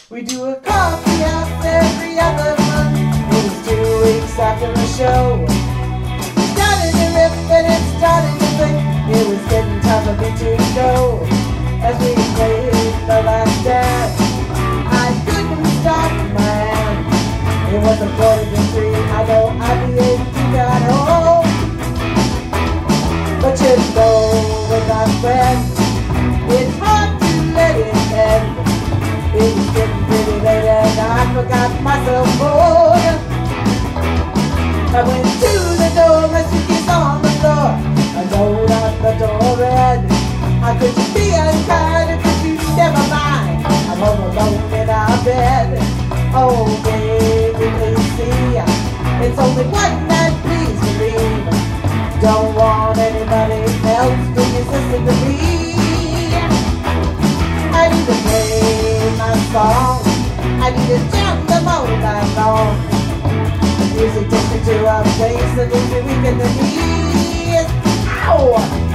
We do a coffee house every other month. It was 2 weeks after the show. It started to rip and it started to click. It was getting tough for me to go. As we played the last dance, I couldn't stop my hand. It was a 43. I know I'd be able to get home, but you know, with my friends, it's hard to let it end. It was getting pretty late and I forgot myself more. I went to the door, my suitcase on the floor. I rolled out the door read, how could you be unkind? Could you never mind? I'm home alone in our bed. Oh baby, please see, it's only one night, please believe. Don't want anybody else to listen to me. I need to play my song, I need to jump them all night long. The music takes me to a place that is weak in the knees. Ow!